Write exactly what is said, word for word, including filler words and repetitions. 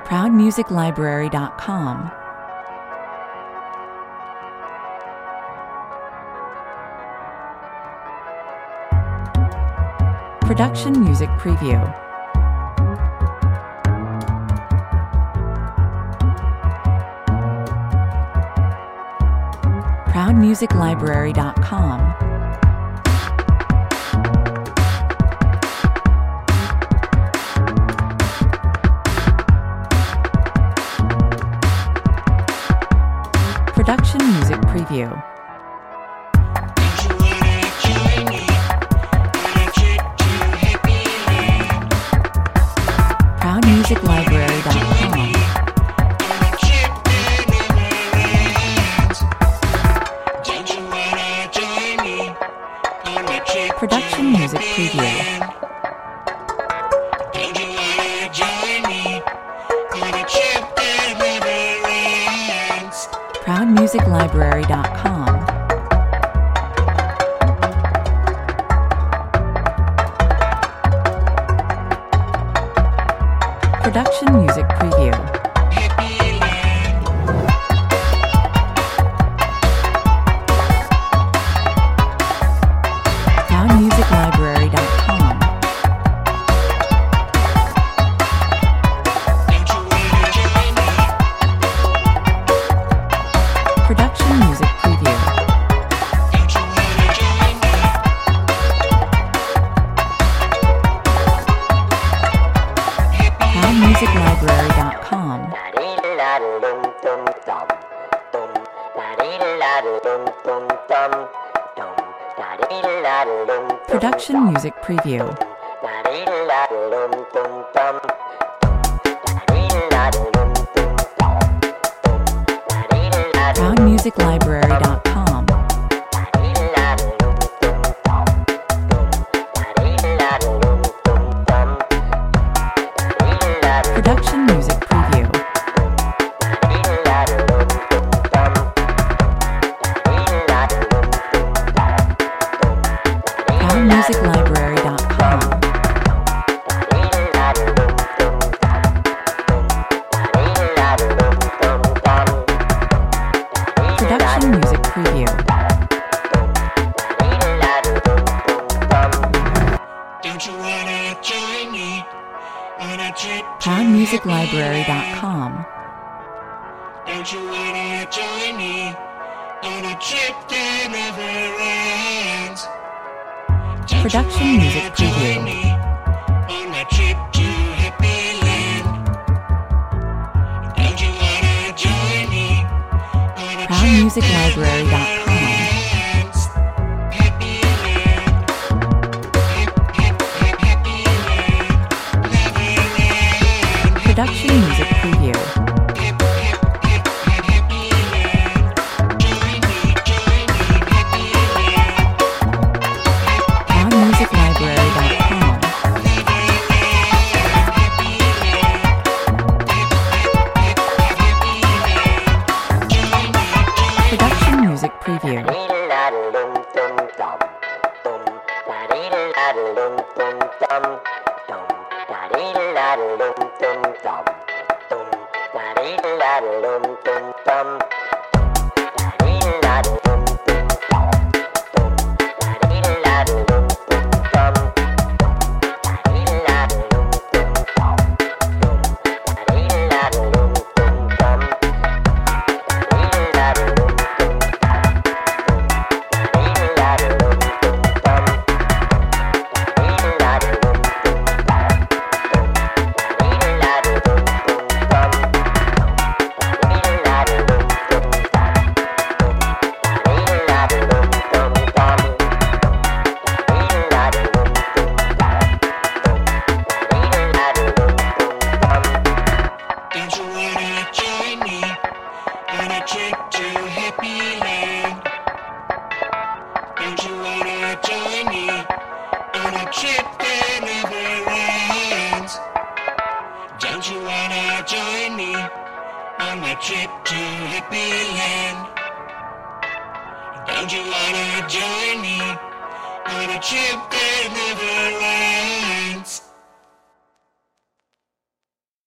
proud music library dot com. Production Music Preview. proud music library dot com. Production Music Preview. proud music library dot com. Production Music Preview. proud music library dot com. Production Music Preview. proud music library dot com. Production Music Preview. proud music library dot com. Production Music Preview. proud music library dot com. Production Music Preview. proud music library dot com. Production Music Preview. proud music library dot com. Don't you wanna join me on a trip that never ends? Don't Production you wanna Music join Preview. me on a trip to Happy Land? Don't you wanna join me on a proud trip music that library dot never com. ends? Happy Land. Hap- hap- hap- Happy Land. Never ends. Production Music Preview. Hap- hap- hap- hap- Happy Land. Join me, join me, Happy Land. proud music library dot com. Production Music Preview. Don't you wanna join me on a trip to Happy Land? Don't you wanna join me on a trip that never ends? Don't you wanna join me on my trip to Happy Land? Don't you wanna join me on a trip that never ends?